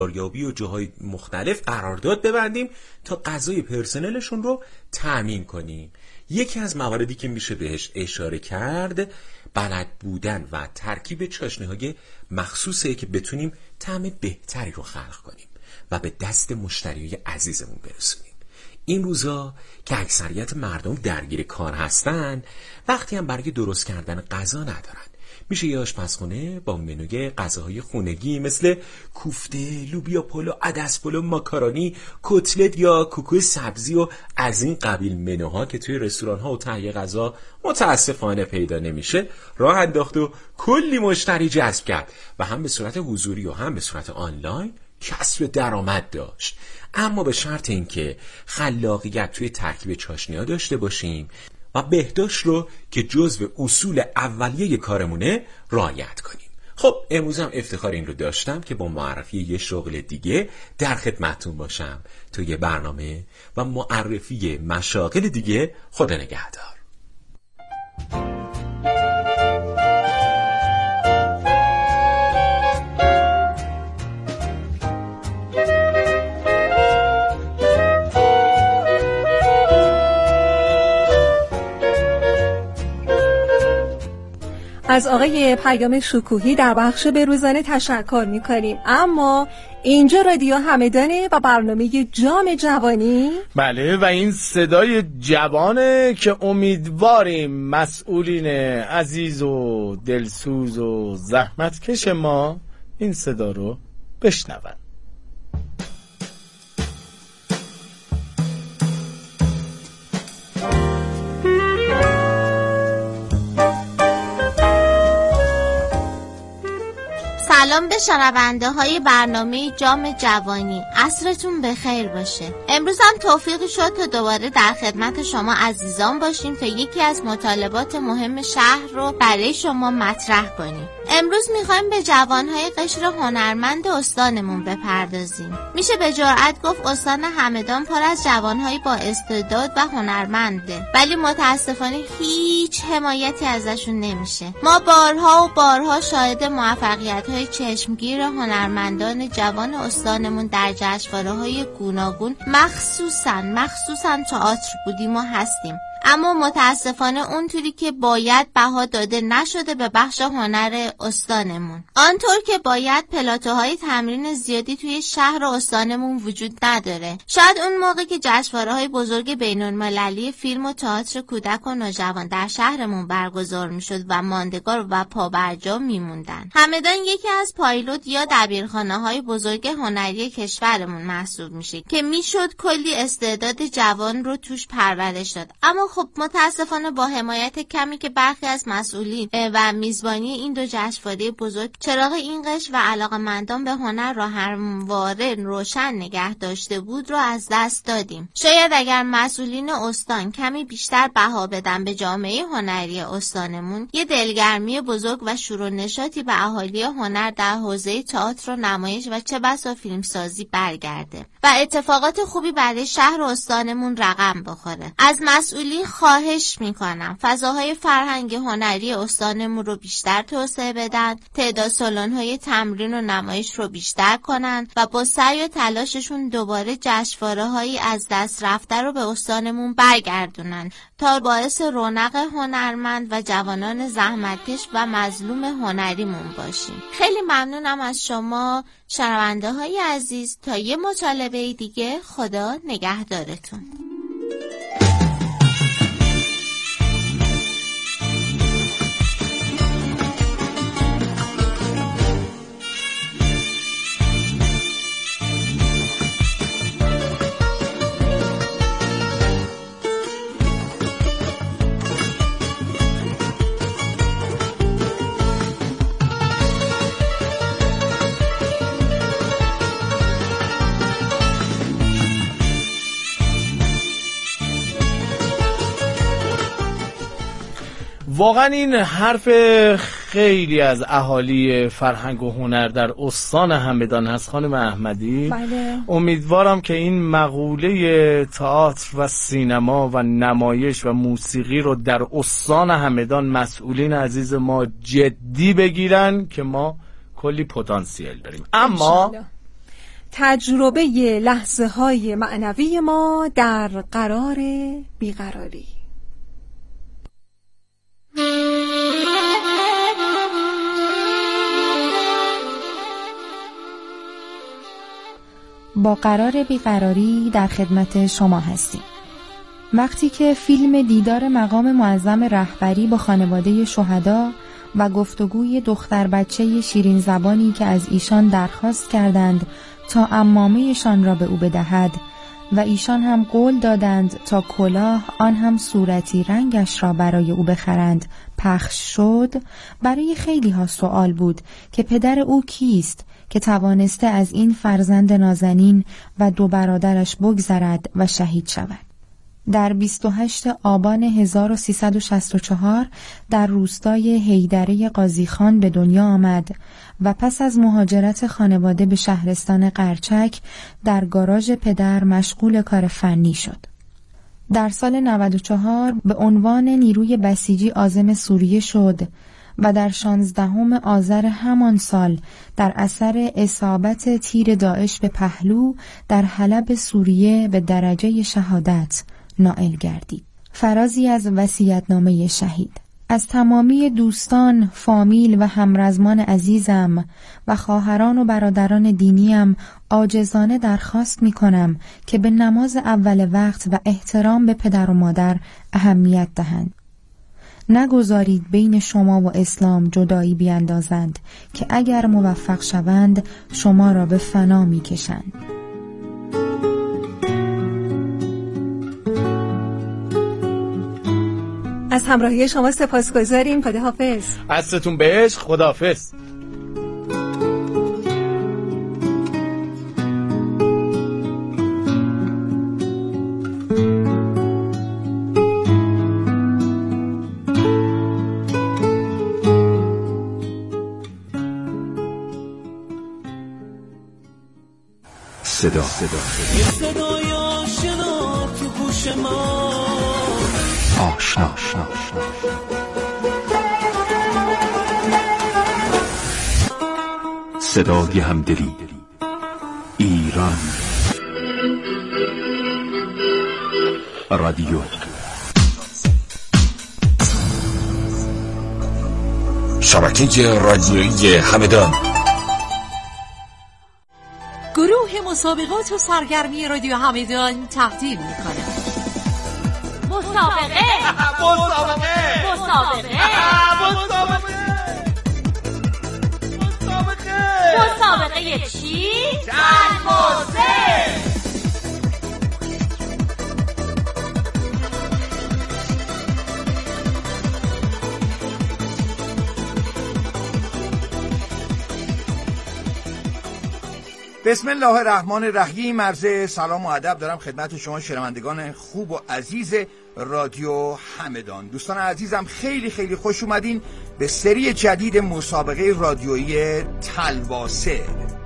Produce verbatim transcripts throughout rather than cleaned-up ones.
بازاریابی و جاهای مختلف قرارداد ببندیم تا غذای پرسنلشون رو تأمین کنیم. یکی از مواردی که میشه بهش اشاره کرد بلد بودن و ترکیب چاشنی‌های مخصوصه که بتونیم طعم بهتری رو خلق کنیم و به دست مشتریای عزیزمون برسونیم. این روزا که اکثریت مردم درگیر کار هستن، وقتی هم برای درست کردن غذا ندارن، میشه یه آشپزخونه با منوی غذاهای خونگی مثل کوفته، لوبیا پلو، عدس پلو، ماکارونی، کتلت یا کوکو سبزی و از این قبیل منوها که توی رستوران‌ها و تهیه غذا متاسفانه پیدا نمیشه راه انداخت و کلی مشتری جذب کرد و هم به صورت حضوری و هم به صورت آنلاین کسب درآمد داشت. اما به شرط اینکه خلاقیت توی ترکیب چاشنی‌ها داشته باشیم و بهداشت رو که جزو اصول اولیه کارمونه رعایت کنیم. خب امروز هم افتخار این رو داشتم که با معرفی یه شغل دیگه در خدمتتون باشم تو یه برنامه و معرفی مشاغل دیگه. خدا نگهدار. از آقای پیام شکوهی در بخش بروزانه تشکر می‌کنیم. اما اینجا رادیو همدانه و برنامه جام جوانی. بله و این صدای جوانه که امیدواریم مسئولین عزیز و دلسوز و زحمتکش ما این صدا رو بشنون. سلام به شنونده های برنامه جام جوانی، عصرتون بخیر باشه. امروز هم توفیق شد تا دوباره در خدمت شما عزیزان باشیم تا یکی از مطالبات مهم شهر رو برای شما مطرح کنیم. امروز میخوایم به جوانهای قشر هنرمند استانمون بپردازیم. میشه به جرئت گفت استان همدان پر از جوانهای با استعداد و هنرمنده، ولی متاسفانه هیچ حمایتی ازشون نمیشه. ما بارها و بارها شاهد موفقیت‌های چشمگیر هنرمندان جوان استانمون در جشنواره‌های گوناگون مخصوصاً مخصوصاً تئاتر بودیم و هستیم، اما متاسفانه اونطوری که باید بها داده نشده به بخش هنر استانمون. آنطور که باید پلاتوهای تمرین زیادی توی شهر استانمون وجود نداره. شاید اون موقع که جشنواره‌های بزرگ بین‌المللی فیلم و تئاتر کودک و نوجوان در شهرمون برگزار میشد و ماندگار و پابرجا میموندن. همدان یکی از پایلوت یا دبیرخانه‌های بزرگ هنری کشورمون محسوب میشه که میشد کلی استعداد جوان رو توش پرورش داد. اما خب متاسفانه با حمایت کمی که برخی از مسئولین و میزبانی این دو جشنواره بزرگ چراغ این قشر و علاقه‌مندان به هنر را همواره روشن نگه داشته بود رو از دست دادیم. شاید اگر مسئولین استان کمی بیشتر بها بدن به جامعه هنری استانمون، یه دلگرمی بزرگ و شور و نشاطی به اهالی هنر در حوزه تئاتر و نمایش و چه بسا فیلمسازی برگرده و اتفاقات خوبی برای شهر و استانمون رقم بخوره. از مسئولین خواهش میکنم فضاهای فرهنگی هنری استانمون رو بیشتر توسعه بدن، تعداد سالن‌های تمرین و نمایش رو بیشتر کنن و با سعی و تلاششون دوباره جشنواره‌هایی از دست رفته رو به استانمون برگردونن تا باعث رونق هنرمند و جوانان زحمتکش و مظلوم هنریمون باشیم. خیلی ممنونم از شما شنونده های عزیز. تا یه مطالبه دیگه، خدا نگهدارتون. واقعا این حرف خیلی از اهالی فرهنگ و هنر در استان همدان هست خانم احمدی. بله. امیدوارم که این مقوله تئاتر و سینما و نمایش و موسیقی رو در استان همدان مسئولین عزیز ما جدی بگیرن که ما کلی پتانسیل داریم. اما تجربه لحظه های معنوی ما در قرار بیقراری. با قرار بیقراری در خدمت شما هستیم. وقتی که فیلم دیدار مقام معظم رهبری با خانواده شهدا و گفتگوی دختر بچه شیرین زبانی که از ایشان درخواست کردند تا عمامه‌شان را به او بدهد و ایشان هم قول دادند تا کلاه آن هم صورتی رنگش را برای او بخرند پخش شد، برای خیلی ها سوال بود که پدر او کیست که توانسته از این فرزند نازنین و دو برادرش بگذرد و شهید شود. در بیست و هشتم آبان هزار و سیصد و شصت و چهار در روستای حیدره قاضیخان به دنیا آمد و پس از مهاجرت خانواده به شهرستان قرچک در گاراژ پدر مشغول کار فنی شد. در سال نود و چهار به عنوان نیروی بسیجی عازم سوریه شد و در شانزدهم آذر همان سال در اثر اصابت تیر داعش به پهلو در حلب سوریه به درجه شهادت نائل گردید. فرازی از وصیت‌نامه شهید: از تمامی دوستان، فامیل و همرزمان عزیزم و خواهران و برادران دینیم عاجزانه درخواست می‌کنم که به نماز اول وقت و احترام به پدر و مادر اهمیت دهند. نگذارید بین شما و اسلام جدایی بیندازند که اگر موفق شوند شما را به فنا می‌کشند. از همراهی شما سپاسگزاریم. خداحافظ. عصرتون بهش. خداحافظ. صدا صدا صدای آشنا تو گوش ما، آشنا آشنا صدای همدلی ایران رادیو. شبکه رادیویی همدان. گروه مسابقات و سرگرمی رادیو همدان تقدیم می‌کند مسابقه مسابقه مسابقه مسابقه مسابقه چی؟ تلواسه. بسم الله الرحمن الرحیم. عرض سلام و ادب دارم خدمت شما شنوندگان خوب و عزیز رادیو همدان. دوستان عزیزم خیلی خیلی خوش اومدین به سری جدید مسابقه رادیویی تلواسه.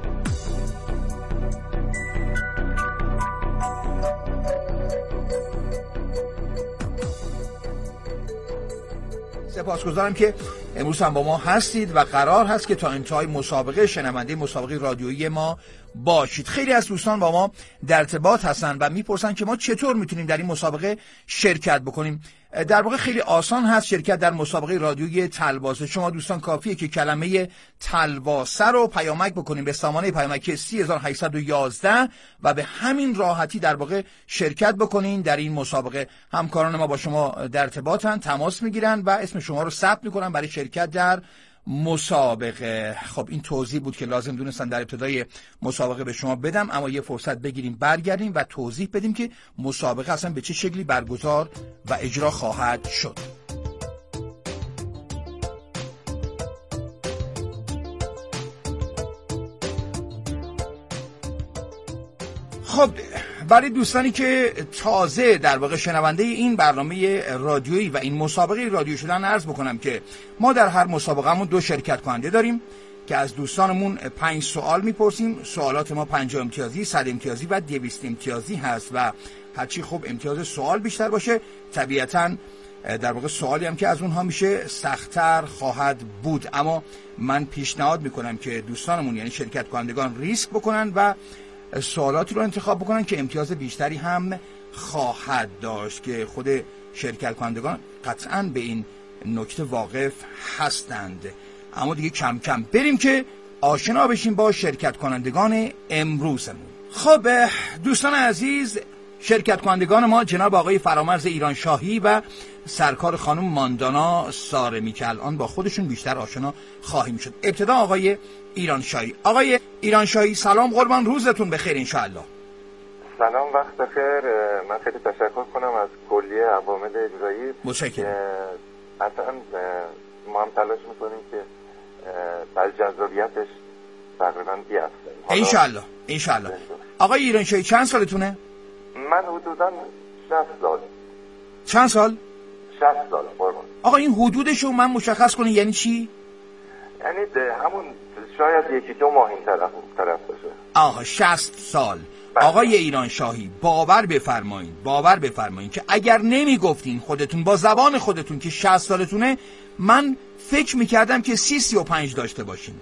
سپاسگزارم که امروز هم با ما هستید و قرار هست که تا انتهای مسابقه شنونده مسابقه رادیویی ما باشید. خیلی از دوستان با ما در ارتباط هستن و میپرسن که ما چطور میتونیم در این مسابقه شرکت بکنیم. در واقع خیلی آسان هست شرکت در مسابقه رادیویی تلواسه. شما دوستان کافیه که کلمه تلواسه رو پیامک بکنیم به سامانه پیامکی سی هزار و هشتصد و یازده و به همین راحتی در واقع شرکت بکنین در این مسابقه. همکاران ما با شما در ارتباطن، تماس میگیرن و اسم شما رو ثبت میکنن برای شرکت در مسابقه. خب این توضیح بود که لازم دونستن در ابتدای مسابقه به شما بدم، اما یه فرصت بگیریم برگردیم و توضیح بدیم که مسابقه اصلا به چه شکلی برگزار و اجرا خواهد شد. خب برای دوستانی که تازه در واقع شنونده این برنامه رادیویی و این مسابقه رادیو شدن عرض بکنم که ما در هر مسابقه‌مون دو شرکت کننده داریم که از دوستانمون پنج سوال میپرسیم. سوالات ما پنجاه امتیازی، صد امتیازی و دویست امتیازی هست و هرچی خوب امتیاز سوال بیشتر باشه طبیعتاً در واقع سوالی هم که از اونها میشه سخت‌تر خواهد بود. اما من پیشنهاد میکنم که دوستانمون یعنی شرکت کنندگان ریسک بکنن و سوالاتی رو انتخاب بکنن که امتیاز بیشتری هم خواهد داشت که خود شرکت کنندگان قطعاً به این نکته واقف هستند. اما دیگه کم کم بریم که آشنا بشیم با شرکت کنندگان امروزمون. خب دوستان عزیز، شرکت کنندگان ما جناب آقای فرامرز ایرانشاهی و سرکار خانم ماندانا سارمی که الان با خودشون بیشتر آشنا خواهیم شد. ابتدا آقای ایرانشاهی. آقای ایرانشاهی سلام، قربان، روزتون بخیر انشاءالله. سلام، وقت بخیر. من خیلی تشکر کنم از کلیه عوامل اجرایی. متشکرم. اصلا ما هم تلاش میکنیم که از جذابیتش تقریبا بیافته انشاءالله انشاءالله. آقای ایرانشاهی چند سالتونه؟ من حدودا شصت سال. چند سال؟ شصت سال قربان. آقا این حدودشو من مشخص کنی یعنی چی؟ یعنی همون شاید یکی دو ماه این طرف طرف باشه. آها شصت سال. بله. آقای ایرانشاهی باور بفرمایید باور بفرمایید که اگر نمیگفتین خودتون با زبان خودتون که شصت سالتونه، من فکر میکردم که سی سی و پنج داشته باشین.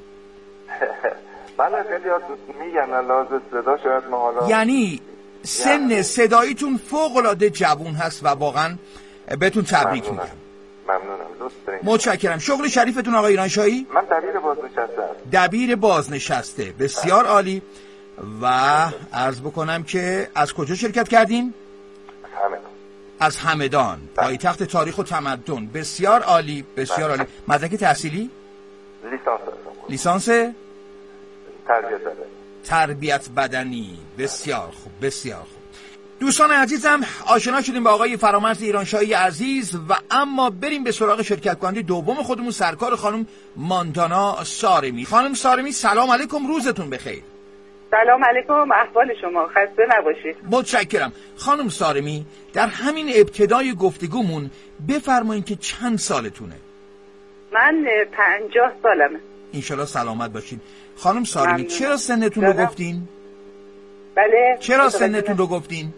بله خیلی ها میگن لازم صدا شاید ما حالا یعنی سن یعنی... صداییتون فوق العاده جوون هست و واقعا بهتون تبریک میگم. ممنونم. دوست داریم. متشکرم. شغل شریفتون آقای ایرانشاهی؟ من دبیر بازنشسته هستم. دبیر بازنشسته، بسیار عالی. و عرض بکنم که از کجا شرکت کردین؟ همدان. از همدان، پایتخت تاریخ و تمدن. بسیار عالی، بسیار عالی. مدرک تحصیلی؟ لیسانس. لیسانس؟ تربیت بدنی. تربیت بدنی. بسیار خوب، بسیار خوب. دوستان عزیزم، آشنا شدیم با آقای فرامرز ایرانشاهی عزیز و اما بریم به سراغ شرکت کننده دوم خودمون، سرکار خانم ماندانا سارمی. خانم سارمی سلام علیکم، روزتون بخیر. سلام علیکم، احوال شما؟ خسته نباشید. متشکرم. خانم سارمی، در همین ابتدای گفتگومون بفرمایید که چند سالتونه؟ من پنجاه سالمه. انشالله سلامت باشین. خانم سارمی چرا سنتون رو گفتین؟ بله. چرا سنتون رو گفتین؟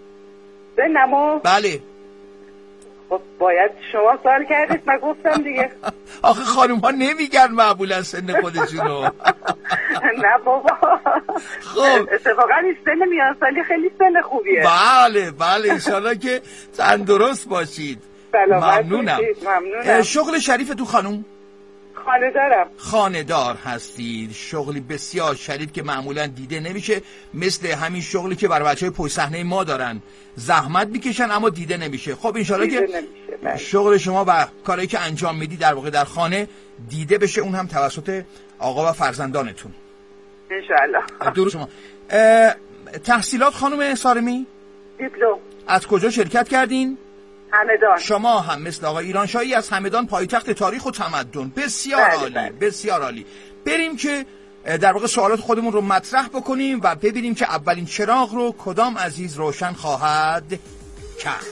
سنمو؟ بله. خب باید شما سوال کردید، من گفتم دیگه. آخه خانم ها نمیگن معمولا سن خودشونو. نه بابا. خب اتفاقا این سن میان سالی خیلی سن خوبیه. بله بله، انشالله که تندرست باشید. ممنونم. ممنونم. شغل شریفتون خانم؟ خانه‌دارم. خانه‌دار هستید. شغلی بسیار شریف که معمولا دیده نمیشه، مثل همین شغلی که برای بچهای پشت صحنه ما دارن، زحمت میکشن اما دیده نمیشه. خب انشالله که نمیشه. شغل شما و کاری که انجام میدی در واقع در خانه دیده بشه، اون هم توسط آقا و فرزندانتون انشالله. درود شما. تحصیلات خانم سارمی؟ دیپلم. از کجا شرکت کردین؟ همدان. شما هم مثل آقای ایرانشاهی از همدان، پایتخت تاریخ و تمدن. بسیار بله عالی بله. بسیار عالی. بریم که در واقع سوالات خودمون رو مطرح بکنیم و ببینیم که اولین چراغ رو کدام عزیز روشن خواهد کرد.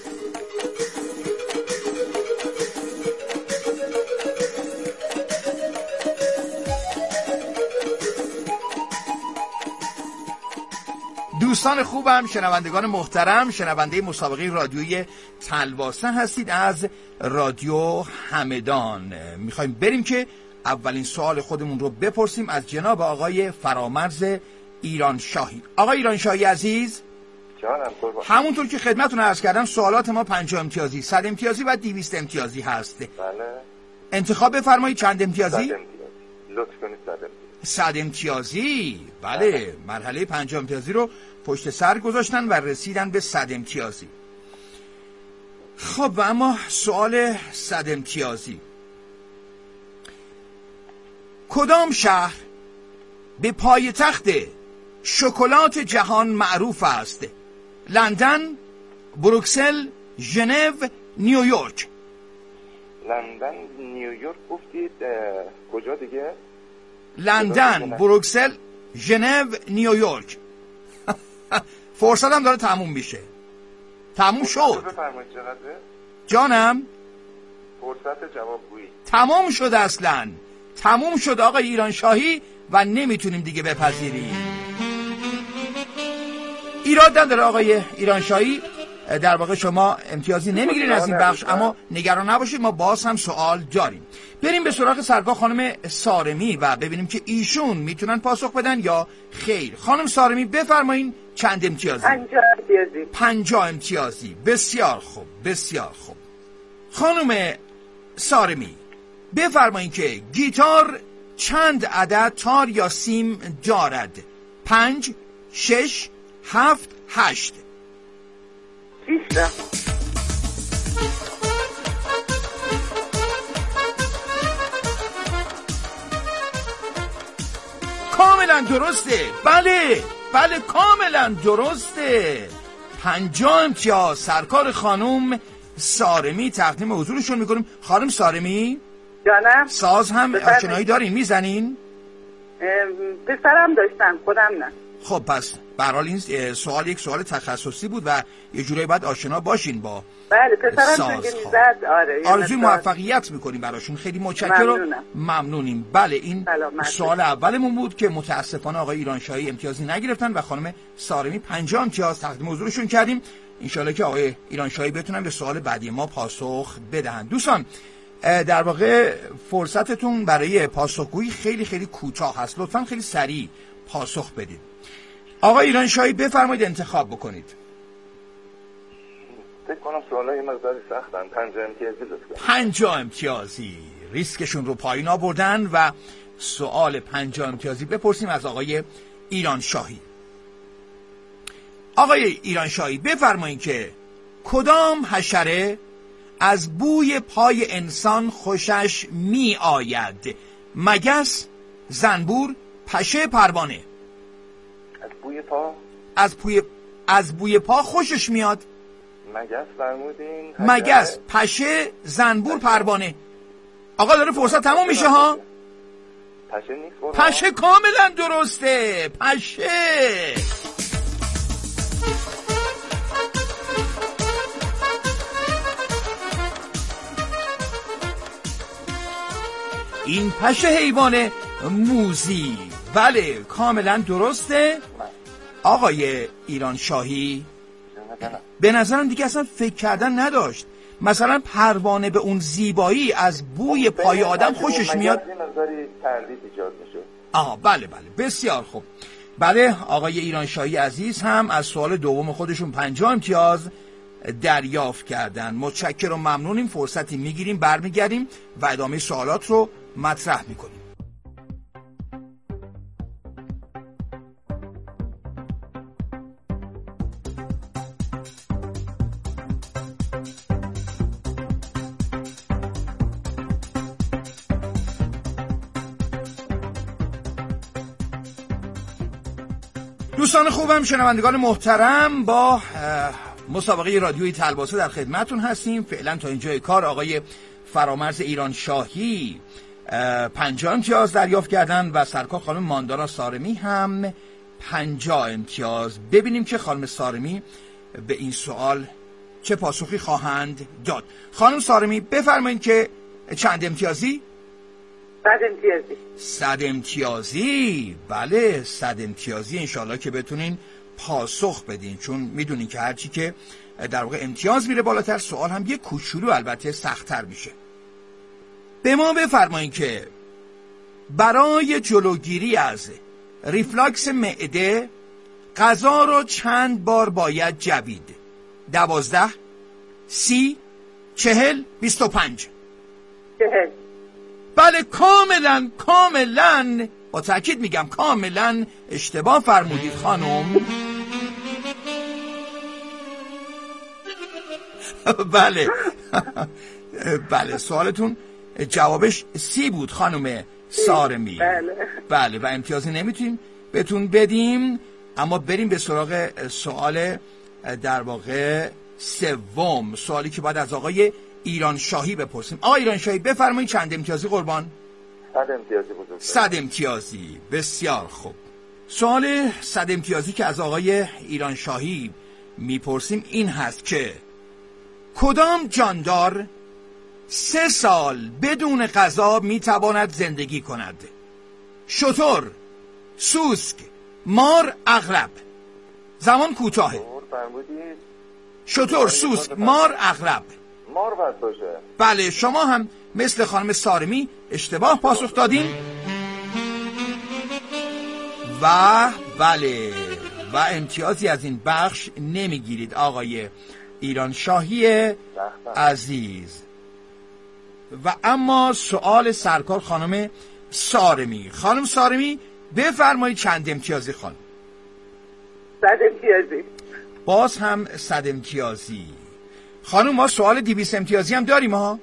دوستان خوبم، شنوندگان محترم، شنونده مسابقه رادیویی تلواسه هستید از رادیو همدان. میخوایم بریم که اولین سوال خودمون رو بپرسیم از جناب آقای فرامرز ایرانشاهی. آقای ایرانشاهی عزیز، جانم قربان. همونطور که خدمتتون عرض کردم سوالات ما پنجاه امتیازی، صد امتیازی و دویست امتیازی هست. بله. انتخاب بفرمایید. چند امتیازی؟ صد امتیازی. لطف کنید صد امتیازی. صد امتیازی. بله. بله. مرحله پنجاه امتیازی رو پشت سر گذاشتن و رسیدن به صد امتیازی. خب و اما سوال صد امتیازی، کدام شهر به پایتخت شکلات جهان معروف است؟ لندن، بروکسل، ژنو، نیویورک. لندن، نیویورک گفتید، کجا دیگه؟ لندن، بروکسل، ژنو، نیویورک. فرصتم داره تموم میشه. تموم شد. جانم؟ فرصت جوابگویی تمام شد. اصلا تموم شد آقای ایرانشاهی و نمیتونیم دیگه بپذیریم. ایراد نداره آقای ایرانشاهی، در واقع شما امتیازی نمیگیرین از این بخش، اما نگران نباشید، ما باز هم سوال داریم. بریم به سراغ سرکار خانم سارمی و ببینیم که ایشون میتونن پاسخ بدن یا خیر. خانم سارمی بفرمایین چند امتیازی؟ پنجاه امتیازی. پنجاه امتیازی. بسیار خوب، بسیار خوب. خانم سارمی بفرمایین که گیتار چند عدد تار یا سیم دارد؟ پنج، شش، هفت، هشت. شش تا. کاملا درسته. بله بله کاملا درسته. پنجاه امتیاز سرکار خانم سارمی تقدیم حضورشون میکنیم. خانم سارمی جانم. ساز هم آشنایی دارین میزنین؟ پسرم داشتم، خودم نه. خب پس به هر حال این سوال یک سوال تخصصی بود و یه جوری باید آشنا باشین با بله پسرم چون میزد. آره آرزوی موفقیت میکنیم براشون. خیلی متشکرم. ممنونیم. بله این سوال اولمون بود که متاسفانه آقای ایرانشاهی امتیازی نگرفتن و خانم سارمی پنجاه امتیاز تقدیم حضورشون کردیم. انشالله که آقای ایرانشاهی بتونن به سوال بعدی ما پاسخ بدهند. دوستان در واقع فرصتتون برای پاسخگویی خیلی خیلی کوتاه هست، لطفاً خیلی سریع پاسخ بدید. آقای ایرانشاهی بفرمایید انتخاب بکنید. فکر کنم سوالای مقداری سختن. پنجاه امتیازی لطفاً. پنجاه امتیازی ریسکشون رو پایین آوردن و سوال پنجاه امتیازی بپرسیم از آقای ایرانشاهی. آقای ایرانشاهی بفرمایید که کدام حشره از بوی پای انسان خوشش می آید؟ مگس، زنبور، پشه، پروانه. از بوی پا؟ از بوی از بوی پا خوشش میاد. مگس فرمودین؟ مگس، پشه، زنبور، پروانه. آقا داره فرصت تموم میشه ها. پشه نیست. پشه کاملا درسته. پشه. این پشه حیوان موذی. بله کاملا درسته. آقای ایرانشاهی به نظرم دیگه اصلا فکر کردن نداشت. مثلا پروانه به اون زیبایی از بوی پای آدم خوشش میاد. آها بله بله بسیار خوب. بله آقای ایرانشاهی عزیز هم از سوال دوم خودشون پنجاه امتیاز دریافت کردن. متشکرم و ممنونیم. فرصتی میگیریم برمیگردیم و ادامه سوالات رو مطرح میکنیم. دوستان خوبم، شنوندگان محترم، با مسابقه رادیویی تلباسه در خدمتون هستیم. فعلا تا اینجای کار آقای فرامرز ایرانشاهی پنجاه امتیاز دریافت کردن و سرکار خانم ماندانا سارمی هم پنجاه امتیاز. ببینیم که خانم سارمی به این سوال چه پاسخی خواهند داد. خانم سارمی بفرمایید که چند امتیازی؟ صد امتیازی. صد امتیازی. بله صد امتیازی. انشالله که بتونین پاسخ بدین، چون میدونین که هرچی که در واقع امتیاز میره بالاتر سوال هم یه کوچولو البته سخت‌تر میشه. به ما بفرمایین که برای جلوگیری از ریفلاکس معده غذا رو چند بار باید جوید؟ دوازده، سی، چهل، بیست و پنج. چهل. بله کاملا کاملا با تأکید میگم کاملا اشتباه فرمودید خانم. بله بله سوالتون جوابش سی بود خانم سارمی. بله بله و امتیازی نمیتونیم بهتون بدیم، اما بریم به سراغ سوال در واقع سوم، سوالی که باید از آقای ایرانشاهی بپرسیم. آقای ایرانشاهی بفرمایید چند امتیازی قربان؟ صد امتیازی بزرگ. صد امتیازی. بسیار خوب. سوال صد امتیازی که از آقای ایرانشاهی میپرسیم این هست که کدام جاندار سه سال بدون غذا میتواند زندگی کند؟ شتر، سوسک، مار، عقرب. زمان کوتاهه. فرمودید؟ شتر، سوسک، مار، عقرب. مار باید باشه. بله شما هم مثل خانم سارمی اشتباه پاسخ دادین و بله و امتیازی از این بخش نمیگیرید آقای ایرانشاهی عزیز. و اما سوال سرکار خانم سارمی. خانم سارمی بفرمایید چند امتیازی خانم؟ صد امتیازی. باز هم صد امتیازی. خانم ما سوال دویست امتیازی هم داریم ها؟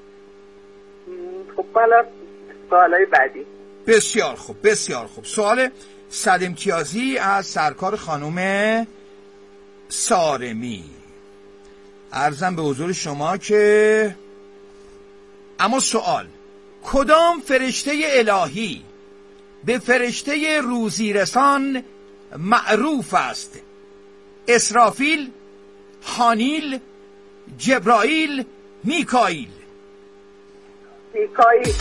خب بالا سوالای بعدی. بسیار خوب بسیار خوب. سوال صد امتیازی از سرکار خانم سارمی. عرضم به حضور شما که اما سوال کدام فرشته الهی به فرشته روزی رسان معروف است؟ اسرافیل، حانیل، جبرائیل، میکائیل. میکائیل.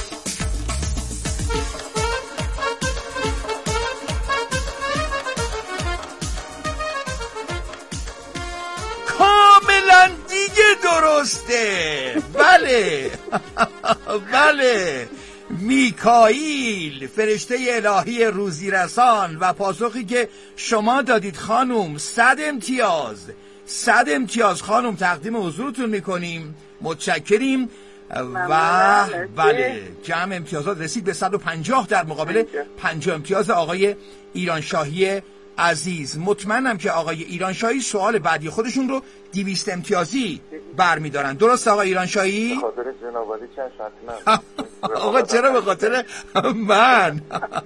کاملا دیگه درسته. بله بله میکائیل فرشته الهی روزی رسان. و پاسخی که شما دادید خانم صد امتیاز. صد امتیاز خانم تقدیم حضورتون میکنیم. متشکریم. و بله جمع امتیازات رسید به صد و پنجاه در مقابل پنجاه امتیاز آقای ایرانشاهی عزیز. مطمئنم که آقای ایرانشاهی سوال بعدی خودشون رو دویست امتیازی برمیدارن. درست آقای ایرانشاهی؟ به خاطر جنابالی چند شرط من. آقا چرا به خاطر من؟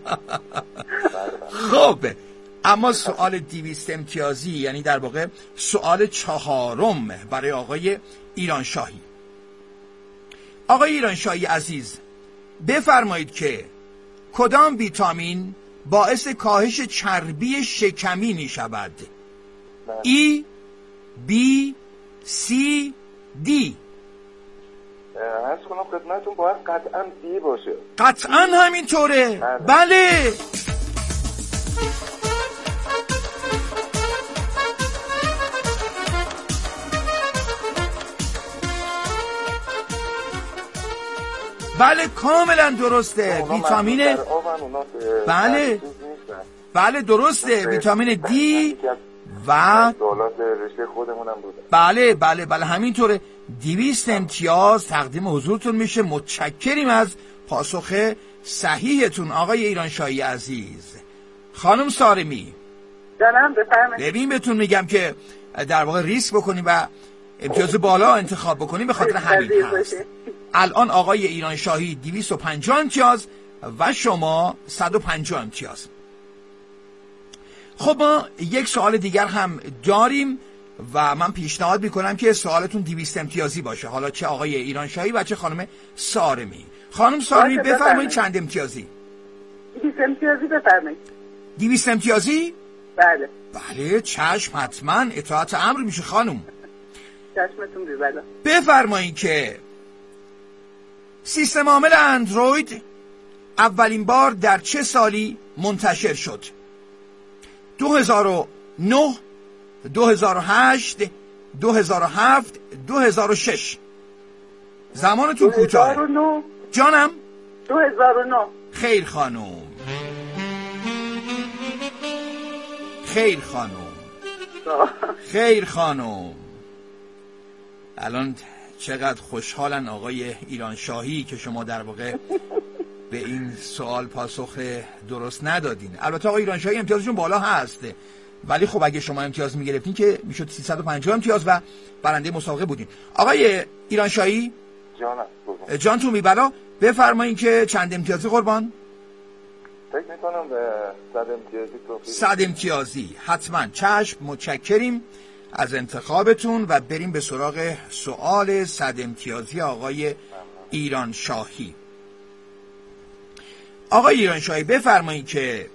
خب اما سوال دویست امتیازی یعنی در واقع سوال چهارم برای آقای ایرانشاهی. آقای ایرانشاهی عزیز بفرمایید که کدام ویتامین باعث کاهش چربی شکمی می شود؟ ای، بی، سی، دی. عرض کنم خدمتون باید قطعا دی باشه. قطعا همینطوره. بله بله کاملا درسته. ویتامین بله بله درسته. ویتامین دی و بله بله بله همینطوره. دویست امتیاز تقدیم حضورتون میشه. متشکریم از پاسخ صحیحتون آقای ایرانشاهی عزیز. خانم سارمی جانم بفرمایید. ببین بهتون میگم که در واقع ریسک بکنیم و امتیاز بالا انتخاب بکنیم به خاطر همین هست. الان آقای ایرانشاهی دویست و پنجاه امتیاز و شما صد و پنجاه امتیاز. خب ما یک سوال دیگر هم داریم و من پیشنهاد میکنم که سوالتون دویست امتیازی باشه، حالا چه آقای ایرانشاهی و چه خانم سارمی. خانم سارمی بفرمایید چند امتیازی؟ دویست امتیازی بفرمایید. دویست امتیازی؟ بله بله چشم حتما اطاعت امر میشه خانم. چشمتون بی بلا. بفرمایید که سیستم عامل اندروید اولین بار در چه سالی منتشر شد؟ دو هزار و نه، دو هزار و هشت، دو هزار و هفت، دو هزار و شش. زمانتون کوتاه. دو هزار و نه. جانم؟ دو هزار و نه. خیر خانم. خیر خانم. خیر خانم. الان چقدر خوشحالن آقای ایرانشاهی که شما در واقع به این سوال پاسخ درست ندادین. البته آقای ایرانشاهی امتیازشون بالا هست، ولی خب اگه شما امتیاز میگرفتین که میشد سیصد و پنجاه امتیاز و برنده مسابقه بودین. آقای ایرانشاهی جانم جانتون میبلا بفرمایید که چند امتیازی قربان؟ فکر میکنم به صد امتیازی توفیق. صد امتیازی حتما. چشم متشکریم از انتخابتون و بریم به سراغ سوال صد امتیازی آقای ایرانشاهی. آقای ایرانشاهی بفرمایید که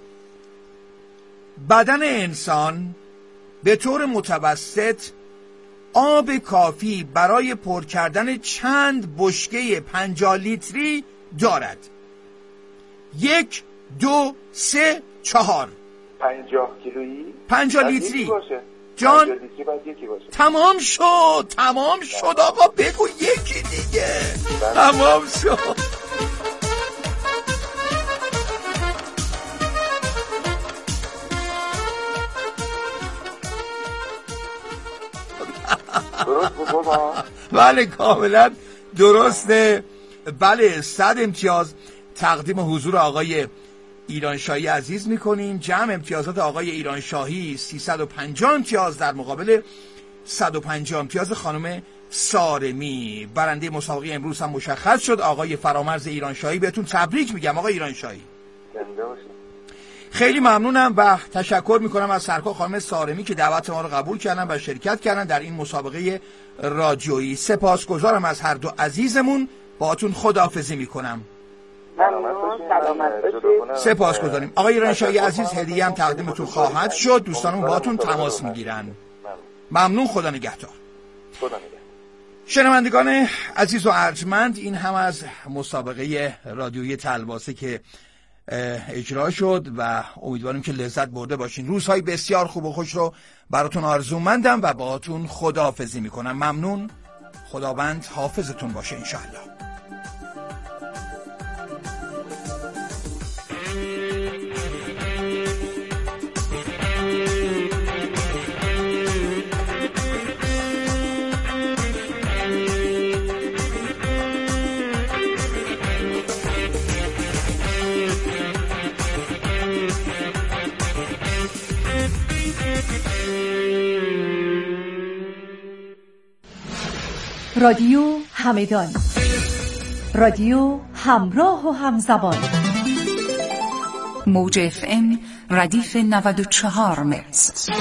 بدن انسان به طور متوسط آب کافی برای پر کردن چند بشکه پنجاه لیتری دارد؟ یک، دو، سه، چهار. پنجاه کیلویی؟ پنجاه لیتری. جان یکی باید یکی باشه. تمام شد تمام شد آقا بگو یکی دیگه. تمام شد. درست بود بابا؟ بله کاملا درسته. بله صد امتیاز تقدیم حضور آقای ایرانشاهی عزیز میکنیم. جمع امتیازات آقای ایرانشاهی سیصد و پنجاه امتیاز در مقابل صد و پنجاه امتیاز خانم سارمی. برنده مسابقه امروز هم مشخص شد. آقای فرامرز ایرانشاهی بهتون تبریک میگم آقای ایرانشاهی. زنده باشید. خیلی ممنونم و تشکر میکنم از سرکار خانم سارمی که دعوت ما رو قبول کردن و شرکت کردن در این مسابقه رادیویی. سپاسگزارم از هر دو عزیزمون. باهاتون خداحافظی میکنم. سپاسگزاریم. آقای ایرانشاهی عزیز هدیه هم تقدیمتون خواهد شد. دوستانم باهاتون تماس میگیرن. ممنون. خدا نگهدار. خدا نگهدار. شنوندگان عزیز و ارجمند، این هم از مسابقه رادیویی طلباسه که اجرا شد و امیدواریم که لذت برده باشین. روزهای بسیار خوب و خوش رو براتون آرزومندم و باهاتون خداحافظی میکنم. ممنون. خداوند حافظتون باشه انشاءالله. رادیو همدان، رادیو همراه و همزبان. موج اف ام ردیف نود و چهار متر.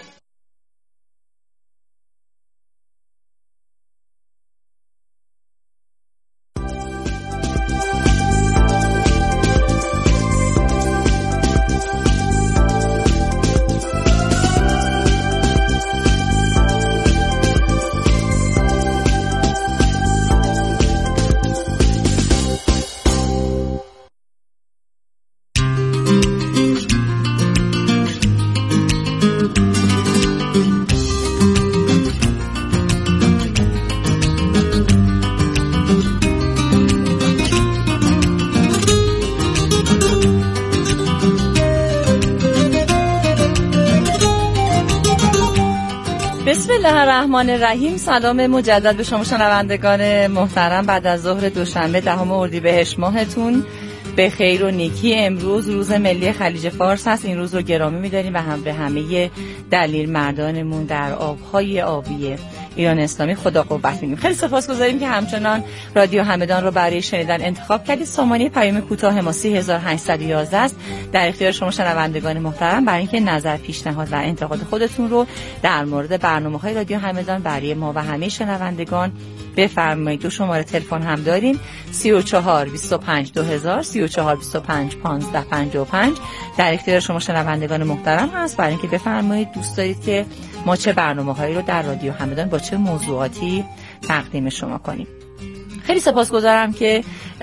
بسم الله الرحمن الرحیم. سلام مجدد به شما شنوندگان محترم. بعد از ظهر دوشنبه دهم اردیبهشت ماهتون به خیر و نیکی. امروز روز ملی خلیج فارس هست. این روز رو گرامی می‌داریم و هم به همه دلیل مردانمون در آب‌های آبی ایران اسلامی خدا قوت می‌گیم. خیلی سپاسگزاریم که همچنان رادیو همدان رو برای شنیدن انتخاب کردید. سامانه پیام کوتاه ما سه هزار و هشتصد و یازده است در اختیار شما شنوندگان محترم برای اینکه نظر، پیشنهاد و انتقاد خودتون رو در مورد برنامه‌های رادیو همدان برای ما و همه شنوندگان بفرمایید. دو شماره تلفن هم داریم: سی و چهار بیست و پنج دو هزار، سی و چهار بیست و پنج پانزده پنجاه و پنج در اختیار شما شنوندگان محترم هست برای اینکه بفرمایید دوست دارید که ما چه برنامه‌هایی رو در رادیو همدان با چه موضوعاتی تقدیم شما کنیم. خیلی سپاسگزارم که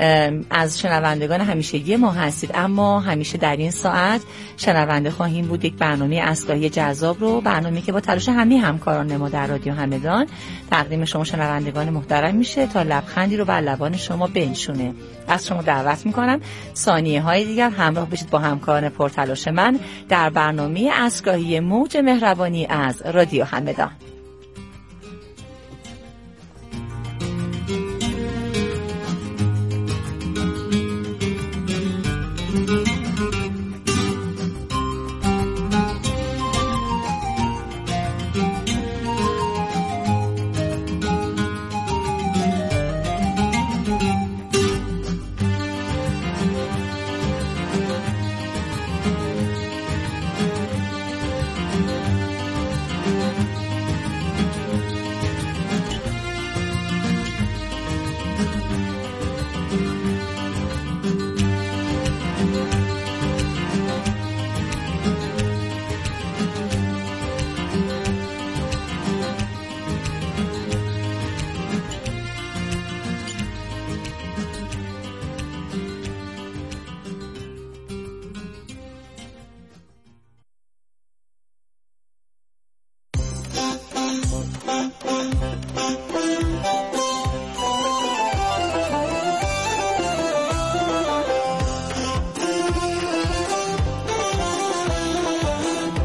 از شنوندگان همیشگی ما هستید. اما همیشه در این ساعت شنونده خواهیم بود یک برنامه اصلاحی جذاب رو، برنامه‌ای که با تلاش همه همکاران ما در رادیو همدان تقدیم شما شنوندگان محترم میشه تا لبخندی رو بر لبان شما بنشونه. از شما دعوت میکنم ثانیه های دیگر همراه بشید با همکاران پرتلاش من در برنامه اصلاحی موج مهربانی از رادیو همدان.